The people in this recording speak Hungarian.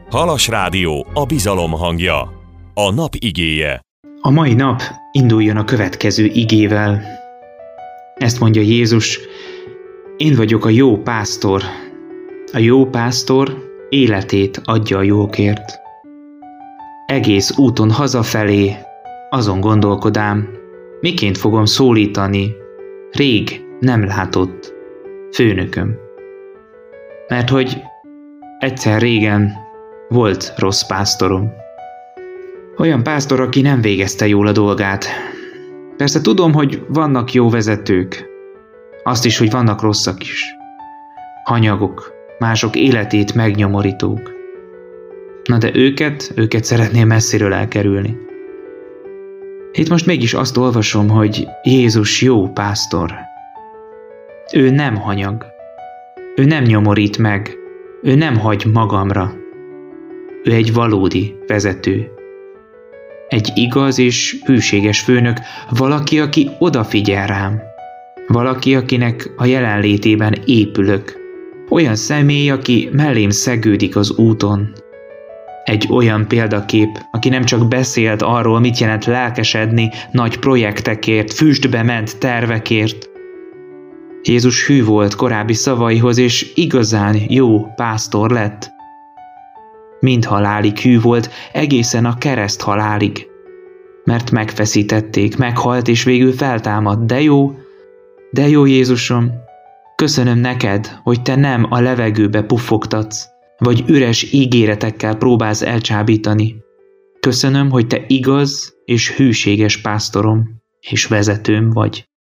Halas Rádió, a bizalom hangja. A nap igéje. A mai nap induljon a következő igével. Ezt mondja Jézus: én vagyok a jó pásztor. A jó pásztor életét adja a jókért. Egész úton hazafelé azon gondolkodám, miként fogom szólítani rég nem látott főnököm. Mert hogy egyszer régen volt rossz pásztorom. Olyan pásztor, aki nem végezte jól a dolgát. Persze tudom, hogy vannak jó vezetők. Azt is, hogy vannak rosszak is. Hanyagok, mások életét megnyomorítók. Na de őket szeretném messziről elkerülni. Itt most mégis azt olvasom, hogy Jézus jó pásztor. Ő nem hanyag. Ő nem nyomorít meg. Ő nem hagy magamra. Ő egy valódi vezető. Egy igaz és hűséges főnök, valaki, aki odafigyel rám. Valaki, akinek a jelenlétében épülök. Olyan személy, aki mellém szegődik az úton. Egy olyan példakép, aki nem csak beszélt arról, mit jelent lelkesedni nagy projektekért, füstbe ment tervekért. Jézus hű volt korábbi szavaihoz, és igazán jó pásztor lett. Mind halálig hű volt, egészen a kereszt halálig. Mert megfeszítették, meghalt, és végül feltámadt. De jó Jézusom, köszönöm neked, hogy te nem a levegőbe puffogtatsz, vagy üres ígéretekkel próbálsz elcsábítani. Köszönöm, hogy te igaz és hűséges pásztorom és vezetőm vagy.